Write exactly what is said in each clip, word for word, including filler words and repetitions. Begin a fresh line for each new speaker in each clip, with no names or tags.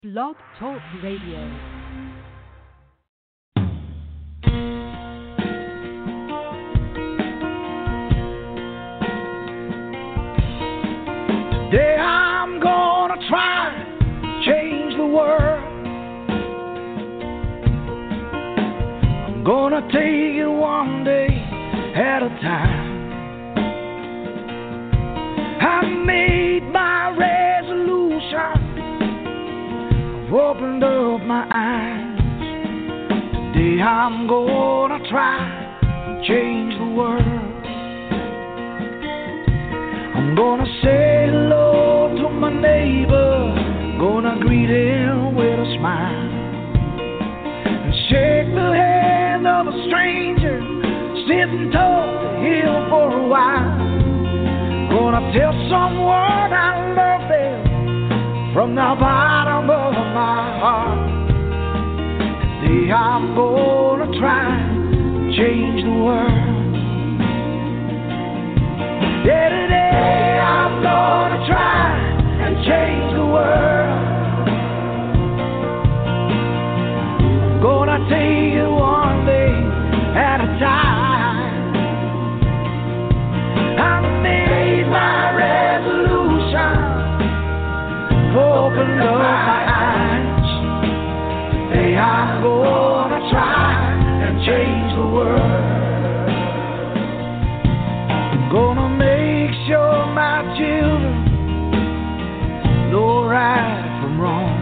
Blog Talk Radio.
Today I'm gonna try to change the world. I'm gonna take it one day at a time. I made my resolution. I've opened up my eyes. Today I'm gonna try to change the world. I'm gonna say hello to my neighbor, gonna greet him with a smile, and shake the hand of a stranger, sit and talk to him for a while. Gonna tell someone I love them from the bottom of my heart. Today I'm gonna try to change the world. Yeah, today I'm gonna try and change the world. Gonna take it one day at a time. I made my resolution, open up my eyes. Today I'm gonna try and change the world. Gonna make sure my children know right from wrong.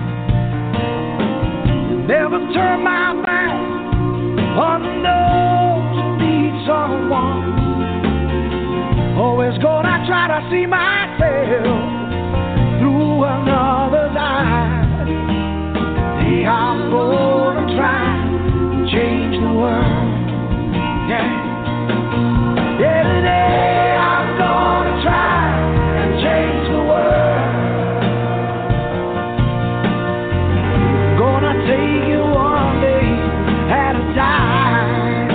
Never turn my back on those who need someone. Always gonna try to see myself through another's eyes. Today I'm gonna try to change the world. Yeah. Yeah, today I'm gonna try and change the world. Gonna take it one day at a time.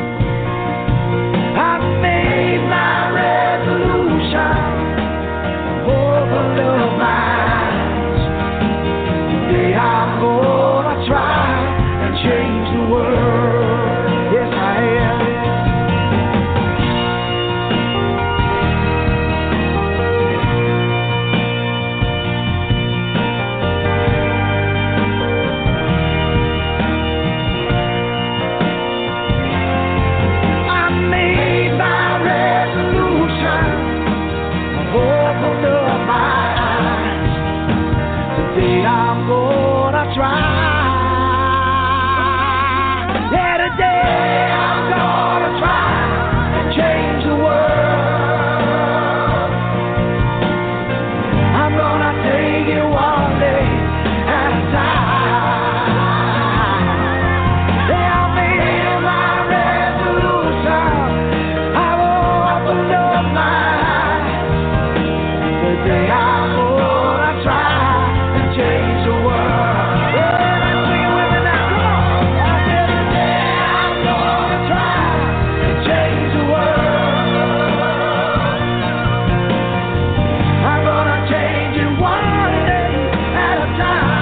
I made my resolution, opened up my eyes. Today I'm gonna try and change the world. Yes, I am. I'm gonna try. Yeah, today I'm gonna try and change the world. I'm gonna take it one day at a time. Yeah, I made my resolution. I will open up my eyes. Today I'm gonna try. Change the world. Yeah, let's sing it with me now. Come on. I said today I'm gonna try and change the world. I'm gonna change it one day at a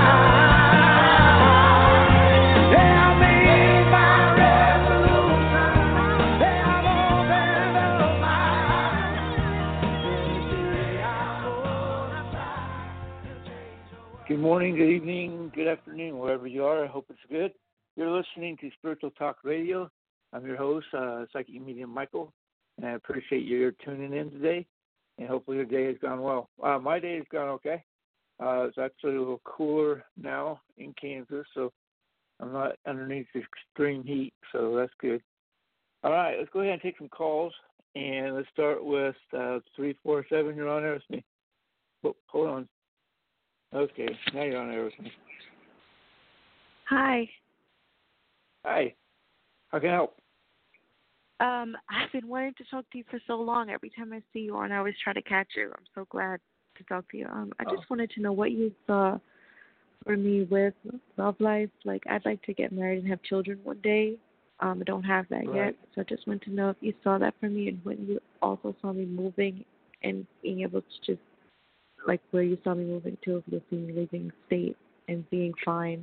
time. Yeah, I made my resolution. Yeah, I've opened up my eyes. Today I'm gonna try. Good morning, good evening, good afternoon, wherever you are. I hope it's good. You're listening to Spiritual Talk Radio. I'm your host, uh, Psychic Medium Michael, and I appreciate you tuning in today, and hopefully your day has gone well. Uh, my day has gone okay. Uh, it's actually a little cooler now in Kansas, so I'm not underneath the extreme heat, so that's good. All right, let's go ahead and take some calls, and let's start with uh, three four seven. You're on there with me. Oh, hold on. Okay, now you're on there with me.
Hi.
Hi. How can I help?
Um, I've been wanting to talk to you for so long. Every time I see you on, I always try to catch you. I'm so glad to talk to you. Um, I
Oh.
just wanted to know what you saw for me with love life. Like, I'd like to get married and have children one day. Um, I don't have that
Right.
yet, so I just want to know if you saw that for me and when you also saw me moving and being able to just, like, where you saw me moving to, if you'll see me leaving state and being fine.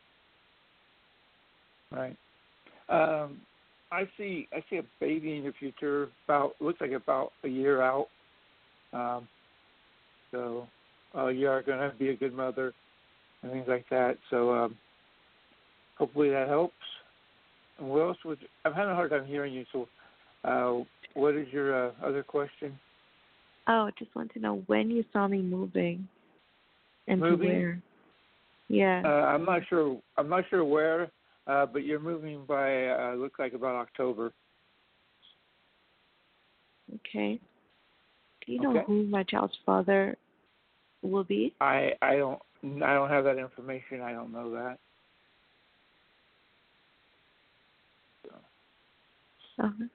Right. Um, I see. I see a baby in your future. About looks like about a year out. Um, so uh, you are going to be a good mother and things like that. So um, hopefully that helps. And what else would I'm having a hard time hearing you. So uh, what is your uh, other question?
Oh, just want to know when you saw me moving and
Moving?
to where. Yeah.
Uh, I'm not sure. I'm not sure where, uh, but you're moving by. Uh, looks like about October.
Okay. Do you
Okay.
know who my child's father will be?
I I don't I don't have that information. I don't know that. So.
Uh-huh.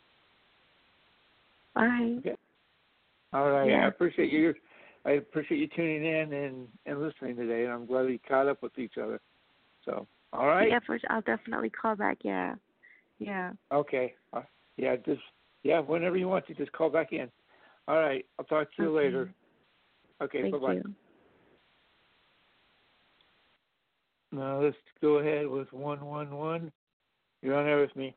All right.
Okay. All right.
Yeah.
I appreciate you. I appreciate you tuning in and, and listening today, and I'm glad we caught up with each other. So, all right.
Yeah, for sure. I'll definitely call back. Yeah. Yeah.
Okay. Uh, yeah. Just yeah. Whenever you want to, just call back in. All right. I'll talk to you
Okay.
later. Okay.
Thank
Bye bye.
you.
Now let's go ahead with one one one. You're on there with me.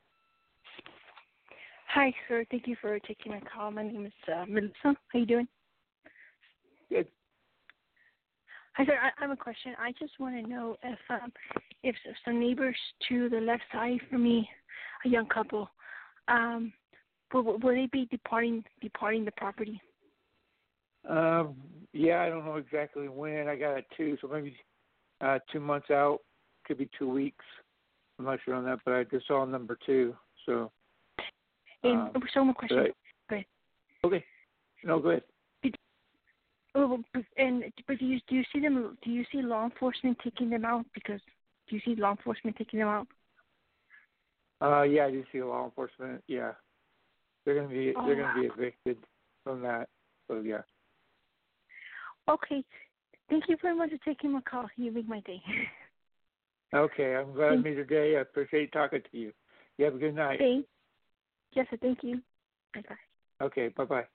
Hi, sir. Thank you for taking my call. My name is uh, Melissa. How you doing?
Good.
Hi, sir. I, I have a question. I just want to know if um, if some neighbors to the left side from me, a young couple, um, will, will they be departing departing the property?
Um. Yeah. I don't know exactly when. I got it two, so maybe uh, two months out. Could be two weeks. I'm not sure on that, but I just saw number two. So.
And
Um,
so one more question.
right.
Go ahead.
Okay. No, go ahead.
Oh, but, and but do you do you see them? Do you see law enforcement taking them out? Because do you see law enforcement taking them out?
Uh, yeah, I do see law enforcement. Yeah, they're gonna be
Oh,
they're gonna
wow.
be evicted from that. So yeah.
Okay. Thank you very much for taking my call. You make my day.
Okay, I'm glad I made your day. I appreciate talking to you. You have a good night.
Thank. Yes, sir. Thank you. Bye bye.
Okay, bye bye.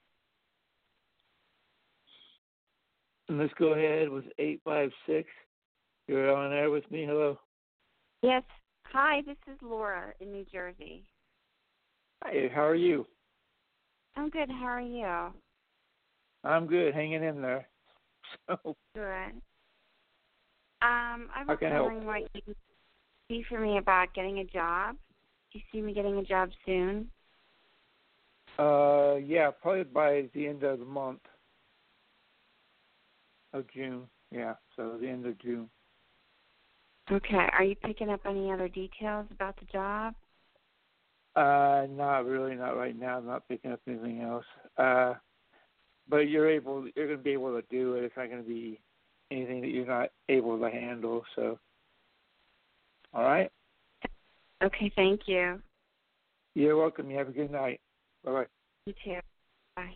And let's go ahead with eight five six. You're on air with me. Hello.
Yes. Hi, this is Laura in New Jersey.
Hi. How are you?
I'm good. How are you?
I'm good. Hanging in there. So.
Good. Um, I
How
was
can I help?
wondering what you could see for me about getting a job. Do you see me getting a job soon?
Uh, yeah, probably by the end of the month of June. Yeah, so the end of June.
Okay. Are you picking up any other details about the job?
Uh, not really, not right now. I'm not picking up anything else. Uh, but you're able, you're going to be able to do it. It's not going to be anything that you're not able to handle. So, all right.
Okay. Thank you.
You're welcome. You have a good night. Bye bye.
You too. Bye.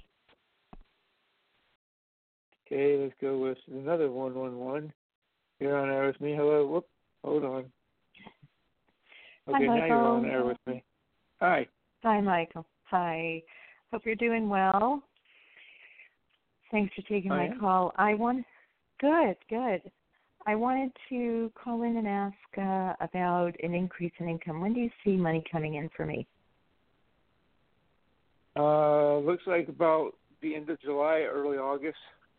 Okay, let's go with another one one one. You're on air with me. Hello. Whoop. Hold on. Okay,
Hi,
now you're on
Michael.
air with me. Hi.
Hi, Michael. Hi. Hope you're doing well. Thanks for taking
I
my
am.
call. I want good, good. I wanted to call in and ask uh, about an increase in income. When do you see money coming in for me?
Uh, looks like about the end of July, early August.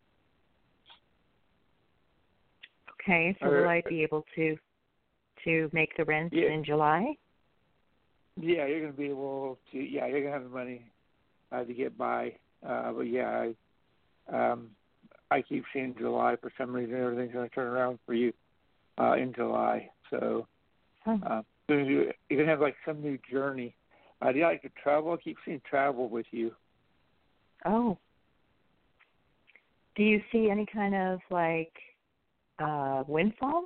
Okay, so
Or-
will I be able to to make the rent
Yeah.
in July?
Yeah, you're going to be able to. Yeah, you're going to have the money uh, to get by. Uh, but yeah, I, um, I keep seeing July for some reason. Everything's going to turn around for you uh, in July. So
Oh.
uh, you're going to have like some new journey. Uh, do you like to travel? I keep seeing travel with you.
Oh. Do you see any kind of like uh, windfall?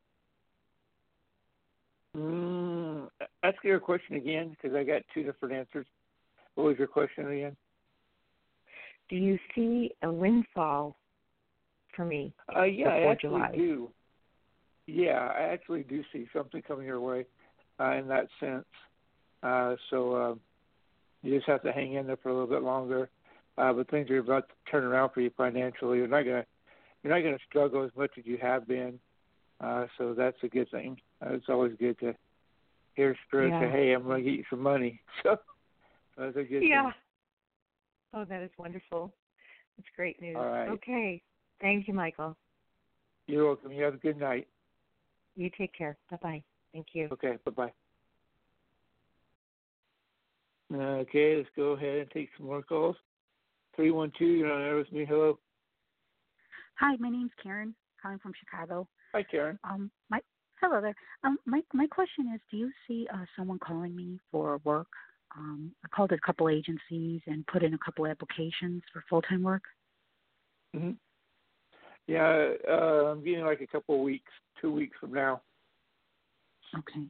Mm, ask your question again because I got two different answers. What was your question again?
Do you see a windfall for me
Uh, yeah, I
before
actually
July?
do. Yeah, I actually do see something coming your way uh, in that sense. Uh, so uh, you just have to hang in there for a little bit longer. Uh, but things are about to turn around for you financially. You're not going to you're not going to struggle as much as you have been. Uh, so that's a good thing. Uh, it's always good to hear Spirit
Yeah.
say, "Hey, I'm going to get you some money." So that's a good
Yeah.
thing.
Oh, that is wonderful. That's great news.
All right.
Okay. Thank you, Michael.
You're welcome. You have a good night.
You take care. Bye-bye. Thank you.
Okay. Bye bye. Okay, let's go ahead and take some more calls. Three one two. You're on air with me. Hello.
Hi, my name's Karen, calling from Chicago.
Hi, Karen.
Um, my hello there. Um, my my question is, do you see uh, someone calling me for work? Um, I called a couple agencies and put in a couple applications for full time work.
hmm Yeah, uh, I'm getting like a couple of weeks, two weeks from now.
Okay.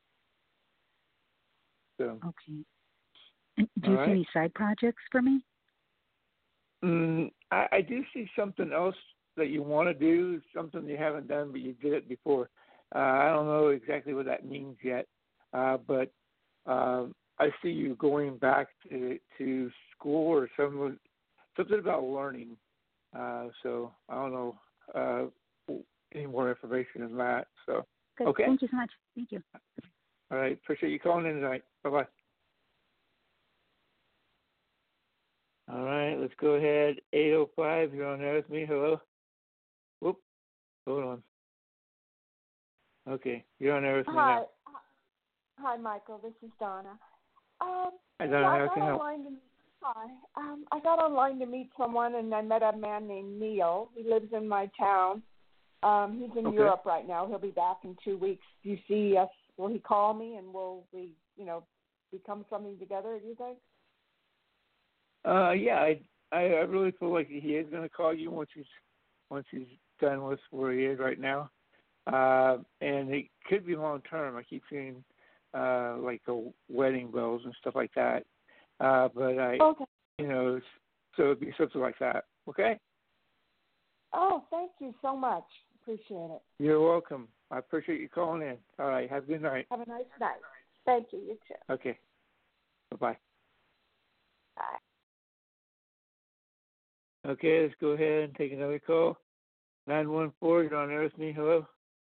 So.
Okay. And do
All
you
right.
see any side projects for me?
Mm, I, I do see something else that you want to do, something you haven't done, but you did it before. Uh, I don't know exactly what that means yet, uh, but um, I see you going back to to school or some something about learning. Uh, so I don't know uh, any more information than that. So
Good.
okay.
Thank you so much. Thank you.
All right. Appreciate you calling in tonight. Bye bye. All right, let's go ahead. eight oh five, you're on there with me. Hello? Whoop. Hold on. Okay, you're on there with me
Hi.
now.
Hi, Michael. This is Donna. Um,
Hi,
yeah,
Donna.
I
How
got
can I help?
online to hi. Um, I got online to meet someone, and I met a man named Neil. He lives in my town. Um, he's in
Okay.
Europe right now. He'll be back in two weeks. Do you see us? Will he call me, and will we, you know, become something together? Do you think?
Uh, yeah, I, I I really feel like he is going to call you once he's once he's done with where he is right now. Uh, and it could be long term. I keep seeing uh, like the wedding bells and stuff like that. Uh, but I,
Okay.
you know, so it'd be something like that. Okay.
Oh, thank you so much. Appreciate it.
You're welcome. I appreciate you calling in. All right. Have a good night.
Have a nice night. Thank you. You too.
Okay. Bye-bye.
Bye.
Okay, let's go ahead and take another call. nine one four, you're on air with me. Hello?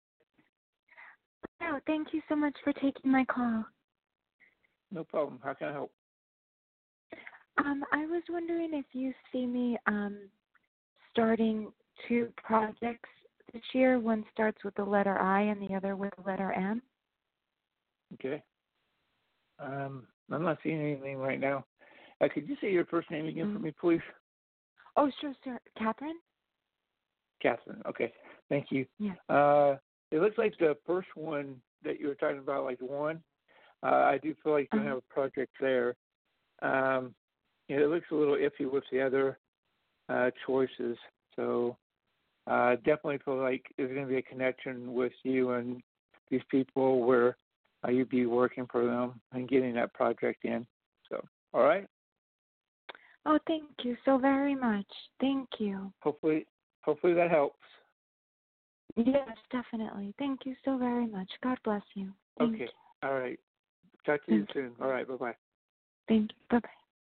Oh, thank you so much for taking my call.
No problem. How can I help?
Um, I was wondering if you see me um, starting two projects this year. One starts with the letter I and the other with the letter M.
Okay. Um, I'm not seeing anything right now. Uh, could you say your first name again
Mm.
for me, please?
Oh, sure, sir. Catherine?
Catherine. Okay. Thank you.
Yeah.
Uh, it looks like the first one that you were talking about, like the one, uh, I do feel like you
Uh-huh.
have a project there. Um, you know, it looks a little iffy with the other uh, choices. So uh, definitely feel like there's going to be a connection with you and these people where uh, you'd be working for them and getting that project in. So, all right.
Oh, thank you so very much. Thank you.
Hopefully, hopefully that helps.
Yes, definitely. Thank you so very much. God bless you. Thank
Okay.
you.
All right. Talk to you
Thank
soon. All right. Bye-bye.
Thank you. Bye-bye.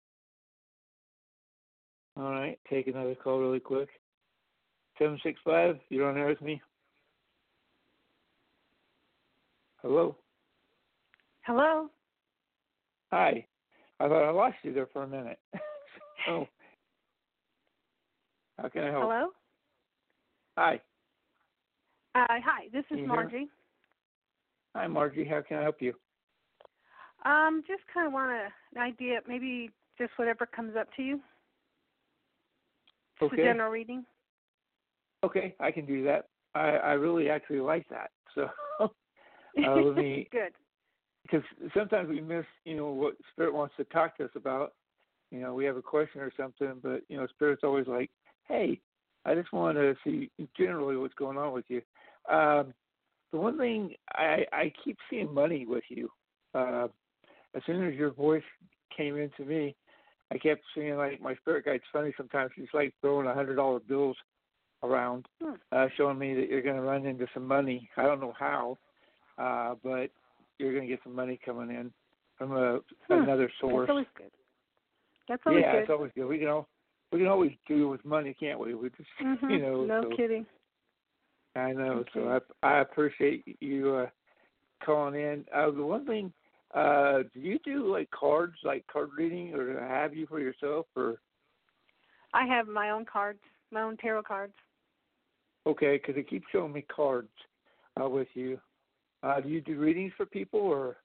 All right. Take another call really quick. seven six five, you're on air with me. Hello?
Hello?
Hi. I thought I lost you there for a minute. Oh. How can I help?
Hello?
Hi.
Uh, hi, this
Can
is
you hear me?
Margie.
Hi, Margie. How can I help you?
Um, just kind of want a, an idea, maybe just whatever comes up to you. Just
Okay.
a general reading.
Okay, I can do that. I, I really actually like that. So uh, let me,
Good.
because sometimes we miss, you know, what Spirit wants to talk to us about. You know, we have a question or something, but, you know, Spirit's always like, hey, I just want to see generally what's going on with you. Um, the one thing, I, I keep seeing money with you. Uh, as soon as your voice came into me, I kept seeing, like, my spirit guide's funny sometimes. He's like throwing one hundred dollar bills around,
Hmm.
uh, showing me that you're going to run into some money. I don't know how, uh, but you're going to get some money coming in from a,
Hmm.
another source.
That's always good. That's always
yeah,
good.
it's always good. We can all we can always do with money, can't we? We just,
Mm-hmm.
you know.
No
so,
kidding.
I know.
Okay.
So I, I appreciate you uh, calling in. Uh, the one thing, uh, do you do like cards, like card reading, or have you for yourself, or?
I have my own cards, my own tarot cards.
Okay, because it keeps showing me cards uh, with you. Uh, do you do readings for people, or?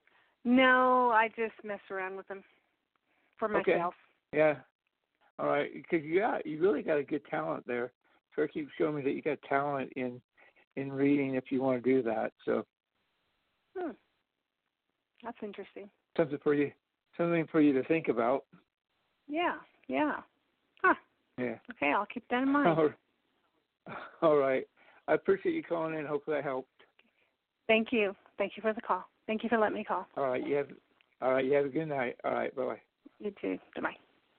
No, I just mess around with them for
Okay.
myself.
Yeah. All right, because you got you really got a good talent there. So it keeps showing me that you got talent in in reading if you want to do that. So
Hmm. That's interesting.
something for you, something for you to think about.
Yeah, yeah. Huh.
Yeah.
Okay, I'll keep that in mind.
All right. I appreciate you calling in. Hopefully I helped.
Thank you. Thank you for the call. Thank you for letting me call.
All right. You have all right. You have a good night. All right. Bye bye.
You too. Bye-bye.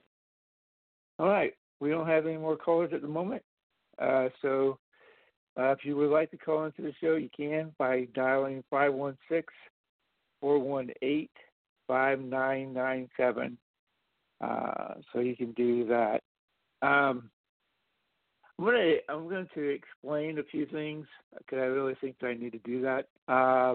All right. We don't have any more callers at the moment. Uh, so uh, if you would like to call into the show, you can by dialing five one six, four one eight, five nine nine seven. Uh, so you can do that. Um, I'm gonna I'm going to explain a few things because I really think that I need to do that. Uh,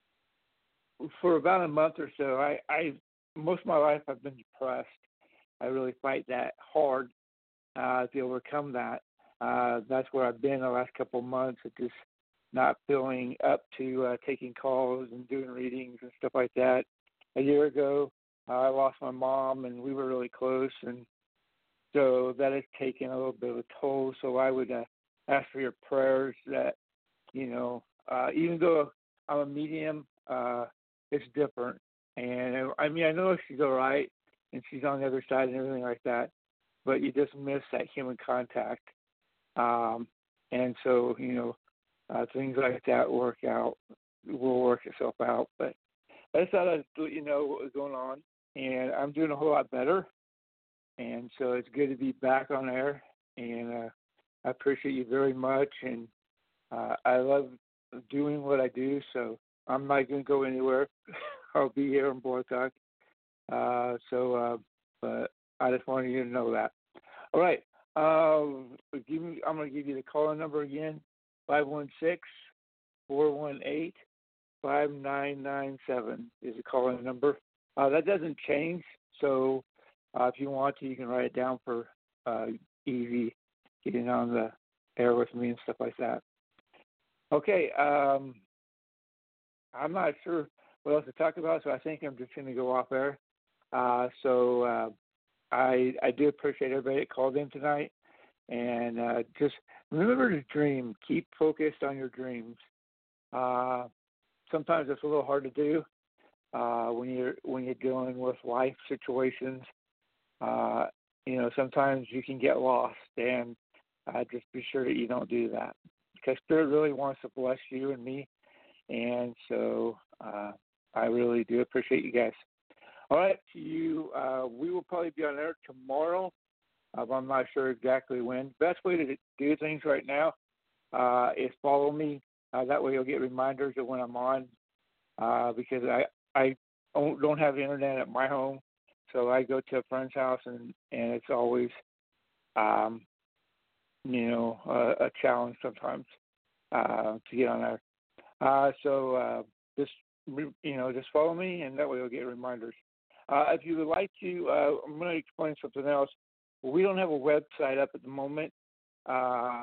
for about a month or so, I, I most of my life I've been depressed. I really fight that hard uh, to overcome that. Uh, that's where I've been the last couple of months, of just not feeling up to uh, taking calls and doing readings and stuff like that. A year ago, uh, I lost my mom, and we were really close, and so that has taken a little bit of a toll. So I would uh, ask for your prayers that, you know, uh, even though I'm a medium, uh, it's different. And I mean, I know she's all right, and she's on the other side and everything like that, but you just miss that human contact. Um, and so, you know, uh, things like that work out, will work itself out. But I just thought I'd let you know what was going on, and I'm doing a whole lot better. And so it's good to be back on air, and uh, I appreciate you very much. And uh, I love doing what I do, so I'm not going to go anywhere. I'll be here in Blog Talk. Uh, so, uh, but I just wanted you to know that. All right. Uh, give me, I'm going to give you the call number again, five one six, four one eight, five nine nine seven is the call-in number. Uh, that doesn't change, so uh, if you want to, you can write it down for uh, easy getting on the air with me and stuff like that. Okay, um, I'm not sure what else to talk about, so I think I'm just going to go off air. Uh, so uh, I I do appreciate everybody that called in tonight, and uh, just remember to dream. Keep focused on your dreams. Uh, sometimes it's a little hard to do uh, when you're when you're dealing with life situations. Uh, you know, sometimes you can get lost, and uh, just be sure that you don't do that, because Spirit really wants to bless you and me, and so uh, I really do appreciate you guys. All right, to you, uh, we will probably be on air tomorrow. Uh, I'm not sure exactly when. Best way to do things right now uh, is follow me. Uh, that way you'll get reminders of when I'm on, uh, because I I don't, don't have internet at my home, so I go to a friend's house, and, and it's always, um, you know, a, a challenge sometimes uh, to get on there. Uh, so uh, just, you know, just follow me, and that way you'll get reminders. Uh, if you would like to, uh, I'm going to explain something else. We don't have a website up at the moment, uh,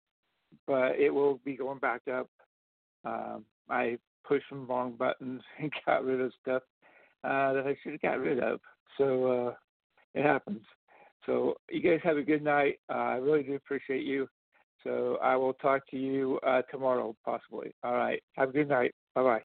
but it will be going back up. Um, I pushed some wrong buttons and got rid of stuff uh, that I should have got rid of. So uh, it happens. So you guys have a good night. Uh, I really do appreciate you. So I will talk to you uh, tomorrow, possibly. All right. Have a good night. Bye-bye.